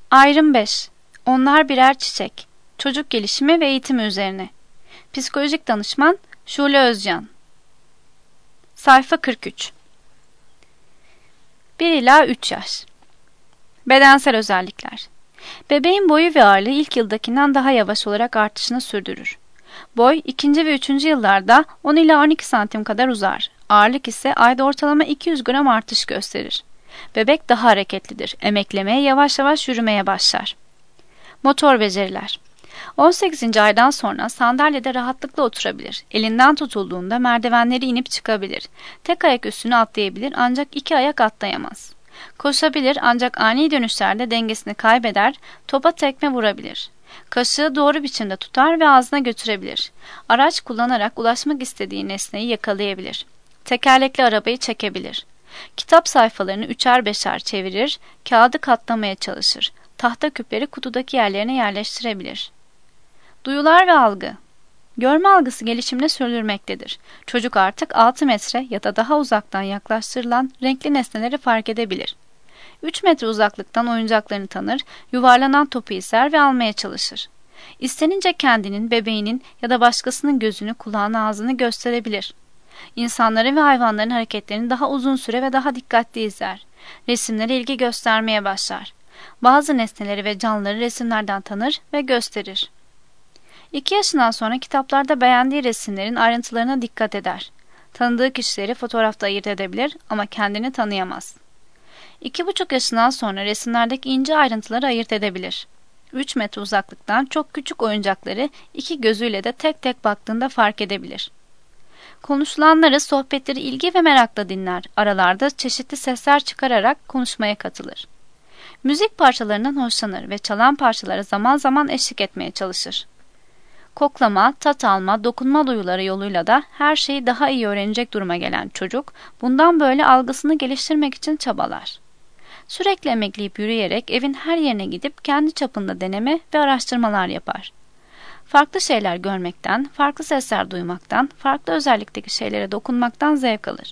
Ayrım 5. Onlar birer çiçek. Çocuk gelişimi ve eğitimi üzerine. Psikolojik danışman Şule Özcan. Sayfa 43. 1 ila 3 yaş. Bedensel özellikler. Bebeğin boyu ve ağırlığı ilk yıldakinden daha yavaş olarak artışını sürdürür. Boy 2. ve 3. yıllarda 10 ila 12 santim kadar uzar. Ağırlık ise ayda ortalama 200 gram artış gösterir. Bebek daha hareketlidir. Emeklemeye, yavaş yavaş yürümeye başlar. Motor beceriler. 18. aydan sonra sandalyede rahatlıkla oturabilir. Elinden tutulduğunda merdivenleri inip çıkabilir. Tek ayak üstüne atlayabilir ancak iki ayak atlayamaz. Koşabilir ancak ani dönüşlerde dengesini kaybeder, topa tekme vurabilir. Kaşığı doğru biçimde tutar ve ağzına götürebilir. Araç kullanarak ulaşmak istediği nesneyi yakalayabilir. Tekerlekli arabayı çekebilir. Kitap sayfalarını üçer beşer çevirir, kağıdı katlamaya çalışır. Tahta küpleri kutudaki yerlerine yerleştirebilir. Duyular ve algı. Görme algısı gelişimini sürdürmektedir. Çocuk artık 6 metre ya da daha uzaktan yaklaştırılan renkli nesneleri fark edebilir. 3 metre uzaklıktan oyuncaklarını tanır, yuvarlanan topu izler ve almaya çalışır. İstenince kendinin, bebeğinin ya da başkasının gözünü, kulağını, ağzını gösterebilir. İnsanların ve hayvanların hareketlerini daha uzun süre ve daha dikkatli izler. Resimlere ilgi göstermeye başlar. Bazı nesneleri ve canlıları resimlerden tanır ve gösterir. 2 yaşından sonra kitaplarda beğendiği resimlerin ayrıntılarına dikkat eder. Tanıdığı kişileri fotoğrafta ayırt edebilir ama kendini tanıyamaz. 2,5 yaşından sonra resimlerdeki ince ayrıntıları ayırt edebilir. 3 metre uzaklıktan çok küçük oyuncakları iki gözüyle de tek tek baktığında fark edebilir. Konuşulanları, sohbetleri ilgi ve merakla dinler. Aralarda çeşitli sesler çıkararak konuşmaya katılır. Müzik parçalarından hoşlanır ve çalan parçalara zaman zaman eşlik etmeye çalışır. Koklama, tat alma, dokunma duyuları yoluyla da her şeyi daha iyi öğrenecek duruma gelen çocuk, bundan böyle algısını geliştirmek için çabalar. Sürekli emekleyip yürüyerek evin her yerine gidip kendi çapında deneme ve araştırmalar yapar. Farklı şeyler görmekten, farklı sesler duymaktan, farklı özellikteki şeylere dokunmaktan zevk alır.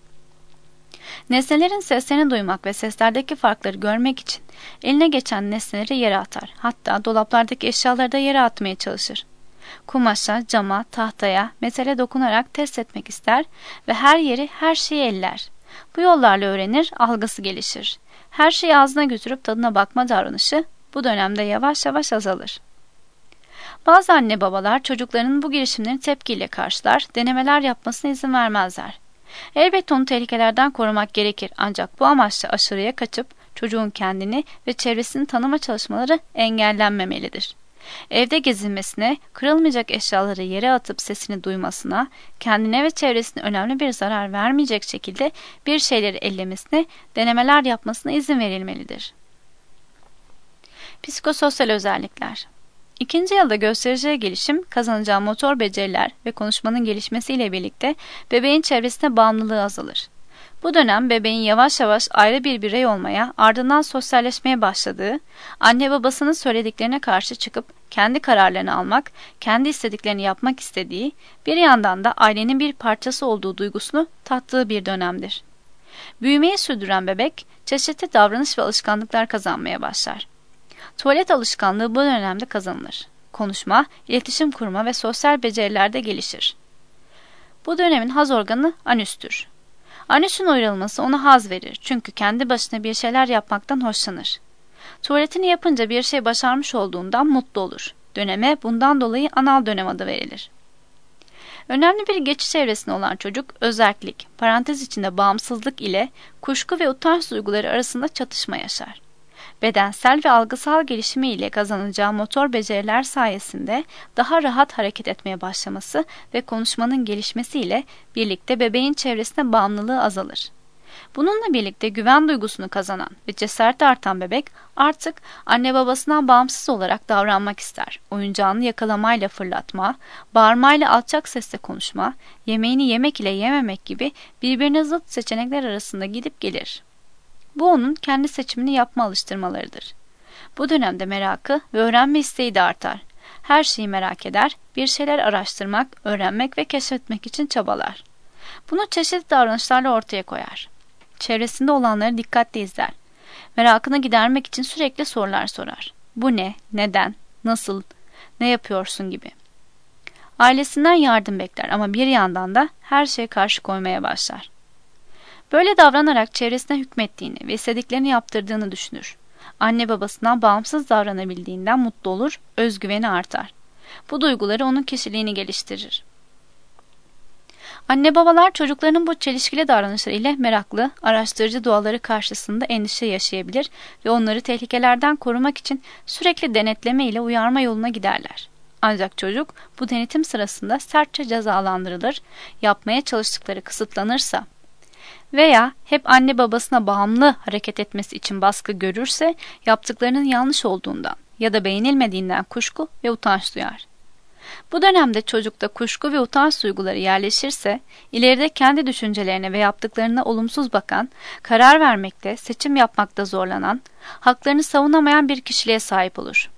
Nesnelerin seslerini duymak ve seslerdeki farkları görmek için eline geçen nesneleri yere atar. Hatta dolaplardaki eşyaları da yere atmaya çalışır. Kumaşa, cama, tahtaya, metale dokunarak test etmek ister ve her yeri, her şeyi eller. Bu yollarla öğrenir, algısı gelişir. Her şeyi ağzına götürüp tadına bakma davranışı bu dönemde yavaş yavaş azalır. Bazı anne babalar çocuklarının bu girişimlerini tepkiyle karşılar, denemeler yapmasına izin vermezler. Elbette onu tehlikelerden korumak gerekir ancak bu amaçla aşırıya kaçıp çocuğun kendini ve çevresini tanıma çalışmaları engellenmemelidir. Evde gezinmesine, kırılmayacak eşyaları yere atıp sesini duymasına, kendine ve çevresine önemli bir zarar vermeyecek şekilde bir şeyleri ellemesine, denemeler yapmasına izin verilmelidir. Psikososyal özellikler. 2. yılda göstereceği gelişim, kazanacağı motor beceriler ve konuşmanın gelişmesiyle birlikte bebeğin çevresine bağımlılığı azalır. Bu dönem bebeğin yavaş yavaş ayrı bir birey olmaya, ardından sosyalleşmeye başladığı, anne babasının söylediklerine karşı çıkıp kendi kararlarını almak, kendi istediklerini yapmak istediği, bir yandan da ailenin bir parçası olduğu duygusunu tattığı bir dönemdir. Büyümeyi sürdüren bebek, çeşitli davranış ve alışkanlıklar kazanmaya başlar. Tuvalet alışkanlığı bu dönemde kazanılır. Konuşma, iletişim kurma ve sosyal beceriler de gelişir. Bu dönemin haz organı anüstür. Anüsün uyarılması ona haz verir çünkü kendi başına bir şeyler yapmaktan hoşlanır. Tuvaletini yapınca bir şey başarmış olduğundan mutlu olur. Döneme bundan dolayı anal dönem adı verilir. Önemli bir geçiş evresinde olan çocuk, özerklik, parantez içinde bağımsızlık ile kuşku ve utanç duyguları arasında çatışma yaşar. Bedensel ve algısal gelişimi ile kazanacağı motor beceriler sayesinde daha rahat hareket etmeye başlaması ve konuşmanın gelişmesiyle birlikte bebeğin çevresine bağımlılığı azalır. Bununla birlikte güven duygusunu kazanan ve cesareti artan bebek artık anne babasından bağımsız olarak davranmak ister. Oyuncağını yakalamayla fırlatma, bağırmayla alçak sesle konuşma, yemeğini yemek ile yememek gibi birbirine zıt seçenekler arasında gidip gelir. Bu onun kendi seçimini yapma alıştırmalarıdır. Bu dönemde merakı ve öğrenme isteği de artar. Her şeyi merak eder, bir şeyler araştırmak, öğrenmek ve keşfetmek için çabalar. Bunu çeşitli davranışlarla ortaya koyar. Çevresinde olanları dikkatle izler. Merakını gidermek için sürekli sorular sorar. Bu ne, neden, nasıl, ne yapıyorsun gibi. Ailesinden yardım bekler ama bir yandan da her şeye karşı koymaya başlar. Böyle davranarak çevresine hükmettiğini ve istediklerini yaptırdığını düşünür. Anne babasından bağımsız davranabildiğinden mutlu olur, özgüveni artar. Bu duyguları onun kişiliğini geliştirir. Anne babalar çocuklarının bu çelişkili davranışları ile meraklı, araştırıcı doğaları karşısında endişe yaşayabilir ve onları tehlikelerden korumak için sürekli denetleme ile uyarma yoluna giderler. Ancak çocuk bu denetim sırasında sertçe cezalandırılır, yapmaya çalıştıkları kısıtlanırsa veya hep anne babasına bağımlı hareket etmesi için baskı görürse yaptıklarının yanlış olduğundan ya da beğenilmediğinden kuşku ve utanç duyar. Bu dönemde çocukta kuşku ve utanç duyguları yerleşirse, ileride kendi düşüncelerine ve yaptıklarına olumsuz bakan, karar vermekte, seçim yapmakta zorlanan, haklarını savunamayan bir kişiliğe sahip olur.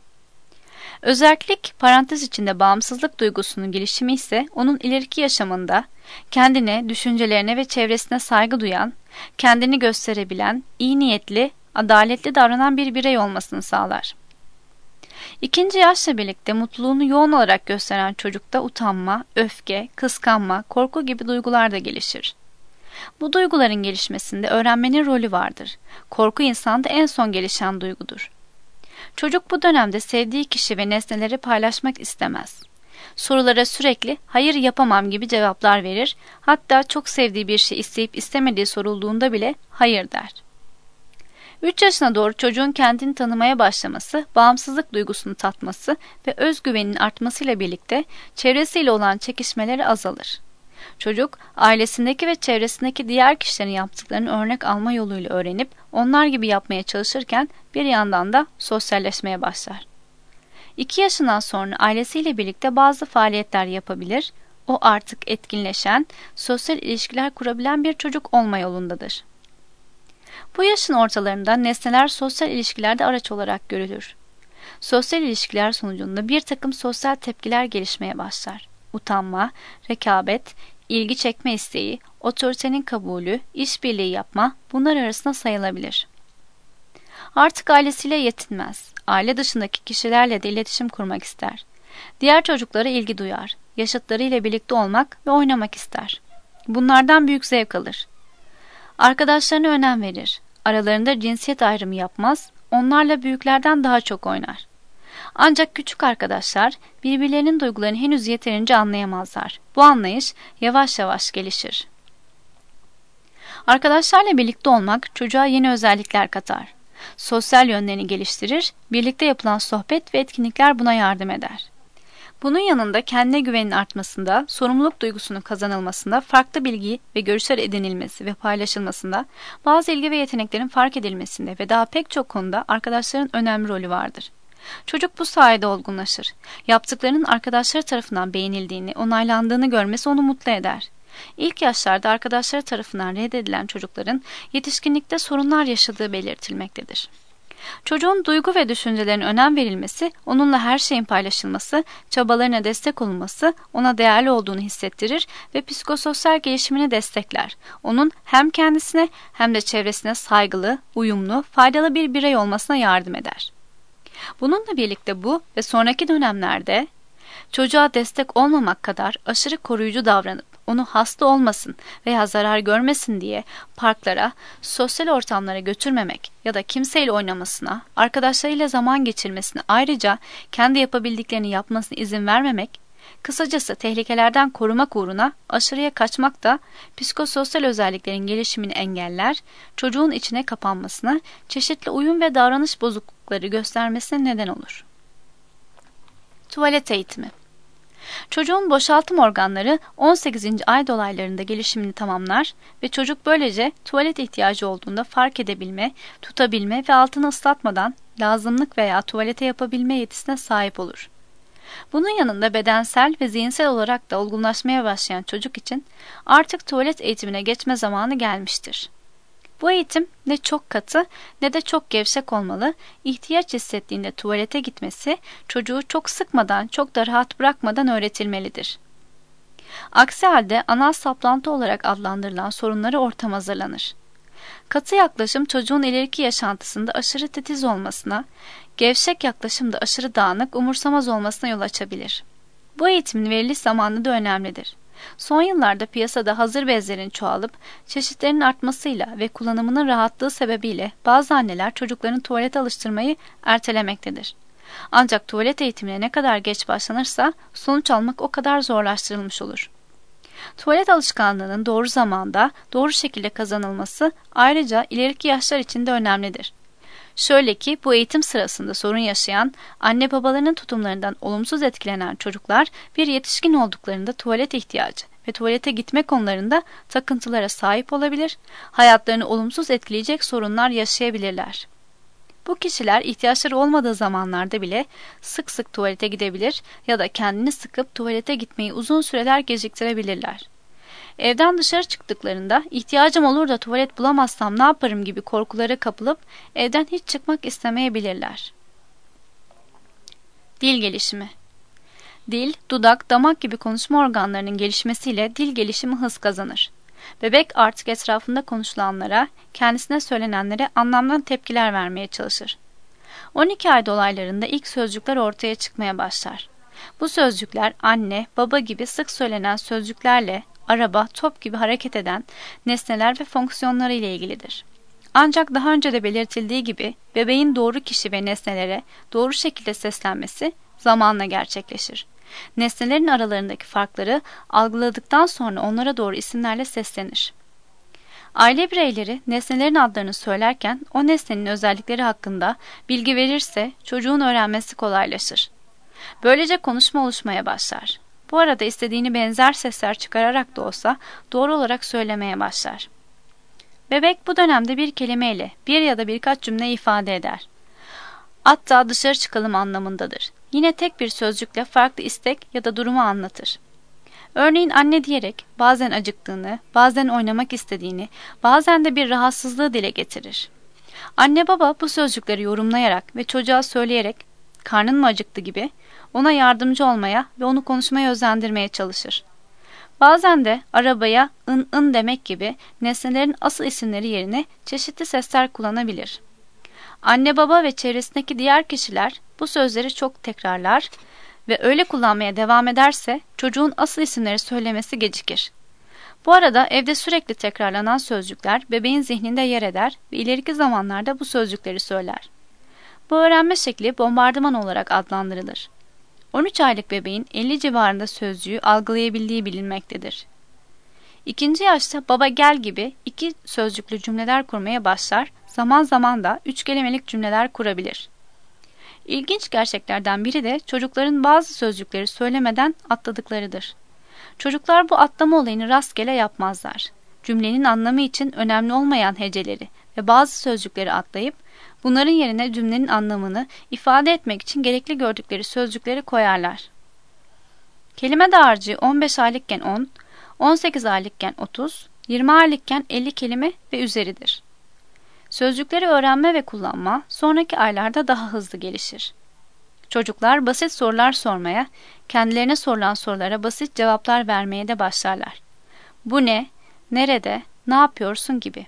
Özellik parantez içinde bağımsızlık duygusunun gelişimi ise onun ileriki yaşamında kendine, düşüncelerine ve çevresine saygı duyan, kendini gösterebilen, iyi niyetli, adaletli davranan bir birey olmasını sağlar. İkinci yaşla birlikte mutluluğunu yoğun olarak gösteren çocukta utanma, öfke, kıskanma, korku gibi duygular da gelişir. Bu duyguların gelişmesinde öğrenmenin rolü vardır. Korku insanda en son gelişen duygudur. Çocuk bu dönemde sevdiği kişi ve nesneleri paylaşmak istemez. Sorulara sürekli hayır yapamam gibi cevaplar verir, hatta çok sevdiği bir şey isteyip istemediği sorulduğunda bile hayır der. 3 yaşına doğru çocuğun kendini tanımaya başlaması, bağımsızlık duygusunu tatması ve özgüveninin artmasıyla birlikte çevresiyle olan çekişmeleri azalır. Çocuk, ailesindeki ve çevresindeki diğer kişilerin yaptıklarını örnek alma yoluyla öğrenip onlar gibi yapmaya çalışırken bir yandan da sosyalleşmeye başlar. 2 yaşından sonra ailesiyle birlikte bazı faaliyetler yapabilir, o artık etkinleşen, sosyal ilişkiler kurabilen bir çocuk olma yolundadır. Bu yaşın ortalarında nesneler sosyal ilişkilerde araç olarak görülür. Sosyal ilişkiler sonucunda bir takım sosyal tepkiler gelişmeye başlar. Utanma, rekabet, ilgi çekme isteği, otoritenin kabulü, işbirliği yapma bunlar arasında sayılabilir. Artık ailesiyle yetinmez. Aile dışındaki kişilerle de iletişim kurmak ister. Diğer çocuklara ilgi duyar. Yaşıtlarıyla birlikte olmak ve oynamak ister. Bunlardan büyük zevk alır. Arkadaşlarına önem verir. Aralarında cinsiyet ayrımı yapmaz, onlarla büyüklerden daha çok oynar. Ancak küçük arkadaşlar birbirlerinin duygularını henüz yeterince anlayamazlar. Bu anlayış yavaş yavaş gelişir. Arkadaşlarla birlikte olmak çocuğa yeni özellikler katar. Sosyal yönlerini geliştirir, birlikte yapılan sohbet ve etkinlikler buna yardım eder. Bunun yanında kendine güvenin artmasında, sorumluluk duygusunun kazanılmasında, farklı bilgi ve görüşler edinilmesi ve paylaşılmasında, bazı ilgi ve yeteneklerin fark edilmesinde ve daha pek çok konuda arkadaşların önemli rolü vardır. Çocuk bu sayede olgunlaşır. Yaptıklarının arkadaşları tarafından beğenildiğini, onaylandığını görmesi onu mutlu eder. İlk yaşlarda arkadaşları tarafından reddedilen çocukların yetişkinlikte sorunlar yaşadığı belirtilmektedir. Çocuğun duygu ve düşüncelerine önem verilmesi, onunla her şeyin paylaşılması, çabalarına destek olunması ona değerli olduğunu hissettirir ve psikososyal gelişimini destekler. Onun hem kendisine hem de çevresine saygılı, uyumlu, faydalı bir birey olmasına yardım eder. Bununla birlikte bu ve sonraki dönemlerde çocuğa destek olmamak kadar aşırı koruyucu davranıp onu hasta olmasın veya zarar görmesin diye parklara, sosyal ortamlara götürmemek ya da kimseyle oynamasına, arkadaşlarıyla zaman geçirmesine ayrıca kendi yapabildiklerini yapmasına izin vermemek, kısacası tehlikelerden korumak uğruna aşırıya kaçmak da psikososyal özelliklerin gelişimini engeller, çocuğun içine kapanmasına, çeşitli uyum ve davranış bozuklukları göstermesine neden olur. Tuvalet eğitimi. Çocuğun boşaltım organları 18. ay dolaylarında gelişimini tamamlar ve çocuk böylece tuvalet ihtiyacı olduğunda fark edebilme, tutabilme ve altını ıslatmadan lazımlık veya tuvalete yapabilme yetisine sahip olur. Bunun yanında bedensel ve zihinsel olarak da olgunlaşmaya başlayan çocuk için artık tuvalet eğitimine geçme zamanı gelmiştir. Bu eğitim ne çok katı ne de çok gevşek olmalı, ihtiyaç hissettiğinde tuvalete gitmesi çocuğu çok sıkmadan, çok da rahat bırakmadan öğretilmelidir. Aksi halde anal saplantı olarak adlandırılan sorunları ortam hazırlanır. Katı yaklaşım çocuğun ileriki yaşantısında aşırı titiz olmasına, gevşek yaklaşım da aşırı dağınık, umursamaz olmasına yol açabilir. Bu eğitimin veriliş zamanı da önemlidir. Son yıllarda piyasada hazır bezlerin çoğalıp çeşitlerin artmasıyla ve kullanımının rahatlığı sebebiyle bazı anneler çocuklarını tuvalete alıştırmayı ertelemektedir. Ancak tuvalet eğitimine ne kadar geç başlanırsa sonuç almak o kadar zorlaştırılmış olur. Tuvalet alışkanlığının doğru zamanda, doğru şekilde kazanılması ayrıca ileriki yaşlar için de önemlidir. Şöyle ki bu eğitim sırasında sorun yaşayan, anne babalarının tutumlarından olumsuz etkilenen çocuklar bir yetişkin olduklarında tuvalet ihtiyacı ve tuvalete gitme konularında takıntılara sahip olabilir, hayatlarını olumsuz etkileyecek sorunlar yaşayabilirler. Bu kişiler ihtiyaçları olmadığı zamanlarda bile sık sık tuvalete gidebilir ya da kendini sıkıp tuvalete gitmeyi uzun süreler geciktirebilirler. Evden dışarı çıktıklarında ihtiyacım olur da tuvalet bulamazsam ne yaparım gibi korkulara kapılıp evden hiç çıkmak istemeyebilirler. Dil gelişimi. Dil, dudak, damak gibi konuşma organlarının gelişmesiyle dil gelişimi hız kazanır. Bebek artık etrafında konuşulanlara, kendisine söylenenlere anlamlı tepkiler vermeye çalışır. 12 ay dolaylarında ilk sözcükler ortaya çıkmaya başlar. Bu sözcükler anne, baba gibi sık söylenen sözcüklerle araba, top gibi hareket eden nesneler ve fonksiyonları ile ilgilidir. Ancak daha önce de belirtildiği gibi bebeğin doğru kişi ve nesnelere doğru şekilde seslenmesi zamanla gerçekleşir. Nesnelerin aralarındaki farkları algıladıktan sonra onlara doğru isimlerle seslenir. Aile bireyleri nesnelerin adlarını söylerken o nesnenin özellikleri hakkında bilgi verirse çocuğun öğrenmesi kolaylaşır. Böylece konuşma oluşmaya başlar. Bu arada istediğini benzer sesler çıkararak da olsa doğru olarak söylemeye başlar. Bebek bu dönemde bir kelimeyle bir ya da birkaç cümle ifade eder. Hatta dışarı çıkalım anlamındadır. Yine tek bir sözcükle farklı istek ya da durumu anlatır. Örneğin anne diyerek bazen acıktığını, bazen oynamak istediğini, bazen de bir rahatsızlığı dile getirir. Anne baba bu sözcükleri yorumlayarak ve çocuğa söyleyerek karnın mı acıktı gibi ona yardımcı olmaya ve onu konuşmaya özendirmeye çalışır. Bazen de arabaya ın ın demek gibi nesnelerin asıl isimleri yerine çeşitli sesler kullanabilir. Anne baba ve çevresindeki diğer kişiler bu sözleri çok tekrarlar ve öyle kullanmaya devam ederse çocuğun asıl isimleri söylemesi gecikir. Bu arada evde sürekli tekrarlanan sözcükler bebeğin zihninde yer eder ve ileriki zamanlarda bu sözcükleri söyler. Bu öğrenme şekli bombardıman olarak adlandırılır. 13 aylık bebeğin 50 civarında sözcüğü algılayabildiği bilinmektedir. İkinci yaşta baba gel gibi 2 sözcüklü cümleler kurmaya başlar, zaman zaman da 3 kelimelik cümleler kurabilir. İlginç gerçeklerden biri de çocukların bazı sözcükleri söylemeden atladıklarıdır. Çocuklar bu atlama olayını rastgele yapmazlar. Cümlenin anlamı için önemli olmayan heceleri ve bazı sözcükleri atlayıp bunların yerine cümlenin anlamını ifade etmek için gerekli gördükleri sözcükleri koyarlar. Kelime dağarcığı 15 aylıkken 10, 18 aylıkken 30, 20 aylıkken 50 kelime ve üzeridir. Sözcükleri öğrenme ve kullanma sonraki aylarda daha hızlı gelişir. Çocuklar basit sorular sormaya, kendilerine sorulan sorulara basit cevaplar vermeye de başlarlar. Bu ne, nerede, ne yapıyorsun gibi.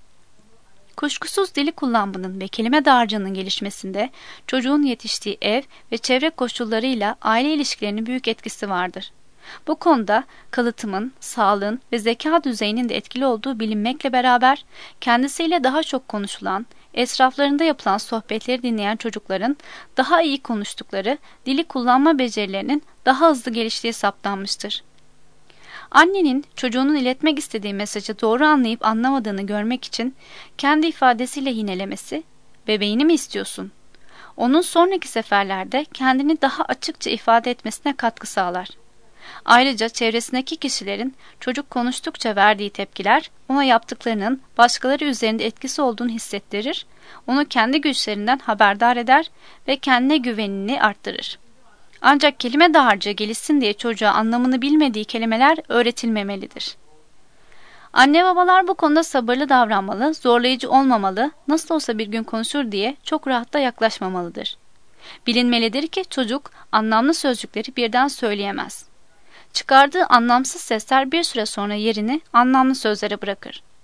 Kuşkusuz dili kullanmanın ve kelime dağarcığının gelişmesinde çocuğun yetiştiği ev ve çevre koşullarıyla aile ilişkilerinin büyük etkisi vardır. Bu konuda kalıtımın, sağlığın ve zeka düzeyinin de etkili olduğu bilinmekle beraber kendisiyle daha çok konuşulan, etraflarında yapılan sohbetleri dinleyen çocukların daha iyi konuştukları, dili kullanma becerilerinin daha hızlı geliştiği saptanmıştır. Annenin çocuğunun iletmek istediği mesajı doğru anlayıp anlamadığını görmek için kendi ifadesiyle yinelemesi, "Bebeğini mi istiyorsun?" onun sonraki seferlerde kendini daha açıkça ifade etmesine katkı sağlar. Ayrıca çevresindeki kişilerin çocuk konuştukça verdiği tepkiler ona yaptıklarının başkaları üzerinde etkisi olduğunu hissettirir, onu kendi güçlerinden haberdar eder ve kendine güvenini arttırır. Ancak kelime dağarcığı gelişsin diye çocuğa anlamını bilmediği kelimeler öğretilmemelidir. Anne babalar bu konuda sabırlı davranmalı, zorlayıcı olmamalı, nasıl olsa bir gün konuşur diye çok rahat da yaklaşmamalıdır. Bilinmelidir ki çocuk anlamlı sözcükleri birden söyleyemez. Çıkardığı anlamsız sesler bir süre sonra yerini anlamlı sözlere bırakır.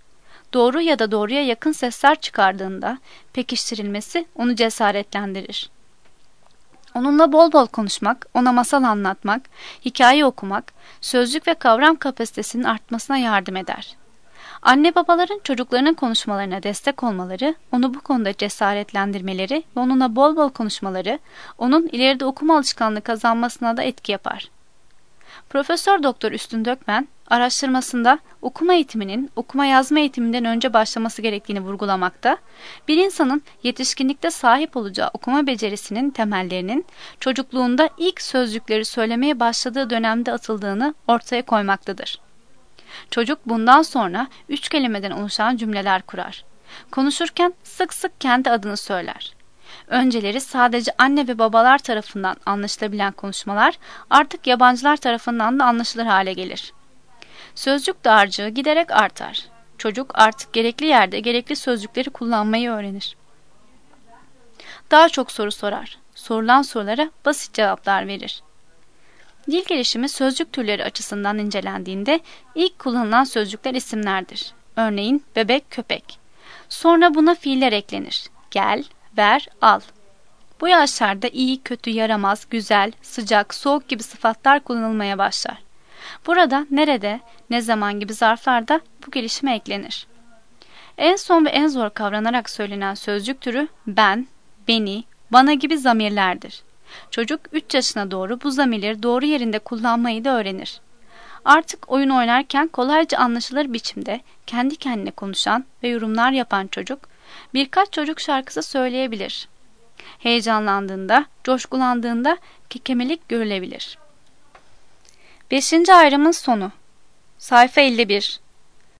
Doğru ya da doğruya yakın sesler çıkardığında pekiştirilmesi onu cesaretlendirir. Onunla bol bol konuşmak, ona masal anlatmak, hikaye okumak, sözcük ve kavram kapasitesinin artmasına yardım eder. Anne babaların çocuklarının konuşmalarına destek olmaları, onu bu konuda cesaretlendirmeleri ve onunla bol bol konuşmaları, onun ileride okuma alışkanlığı kazanmasına da etki yapar. Profesör Doktor Üstün Dökmen, araştırmasında okuma eğitiminin okuma yazma eğitiminden önce başlaması gerektiğini vurgulamakta, bir insanın yetişkinlikte sahip olacağı okuma becerisinin temellerinin çocukluğunda ilk sözcükleri söylemeye başladığı dönemde atıldığını ortaya koymaktadır. Çocuk bundan sonra 3 kelimeden oluşan cümleler kurar. Konuşurken sık sık kendi adını söyler. Önceleri sadece anne ve babalar tarafından anlaşılabilen konuşmalar artık yabancılar tarafından da anlaşılır hale gelir. Sözcük dağarcığı giderek artar. Çocuk artık gerekli yerde gerekli sözcükleri kullanmayı öğrenir. Daha çok soru sorar. Sorulan sorulara basit cevaplar verir. Dil gelişimi sözcük türleri açısından incelendiğinde ilk kullanılan sözcükler isimlerdir. Örneğin bebek, köpek. Sonra buna fiiller eklenir. Gel, ver, al. Bu yaşlarda iyi, kötü, yaramaz, güzel, sıcak, soğuk gibi sıfatlar kullanılmaya başlar. Burada nerede, ne zaman gibi zarflar da bu gelişime eklenir. En son ve en zor kavranarak söylenen sözcük türü ben, beni, bana gibi zamirlerdir. Çocuk 3 yaşına doğru bu zamirleri doğru yerinde kullanmayı da öğrenir. Artık oyun oynarken kolayca anlaşılır biçimde kendi kendine konuşan ve yorumlar yapan çocuk birkaç çocuk şarkısı söyleyebilir. Heyecanlandığında, coşkulandığında kekemelik görülebilir. 5. ayrımın sonu. Sayfa 51.